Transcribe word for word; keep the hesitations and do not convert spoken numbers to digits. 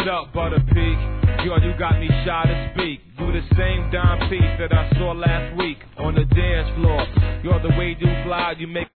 What up, Butter Peak? Yo, you got me shy to speak. You the same dime piece that I saw last week on the dance floor. Yo, the way you glide, you make